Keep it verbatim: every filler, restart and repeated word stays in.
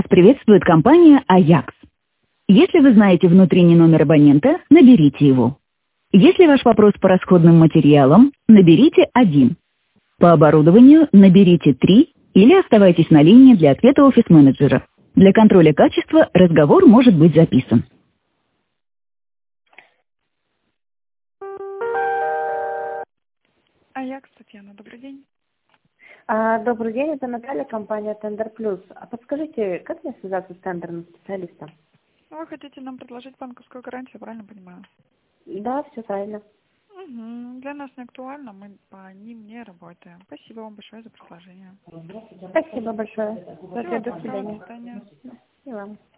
Приветствует компания Ajax. Если вы знаете внутренний номер абонента, наберите его. Если ваш вопрос по расходным материалам, наберите один. По оборудованию наберите три или оставайтесь на линии для ответа офис-менеджера. Для контроля качества разговор может быть записан. Аякс, Татьяна, добрый день. А, добрый день, это Наталья, компания Тендер Плюс. А подскажите, как мне связаться с тендерным специалистом? Вы хотите нам предложить банковскую гарантию, я правильно понимаю? Да, все правильно. Угу. Для нас не актуально, мы по ним не работаем. Спасибо вам большое за предложение. Спасибо большое. Всего До доброго, до свидания. свидания. И вам.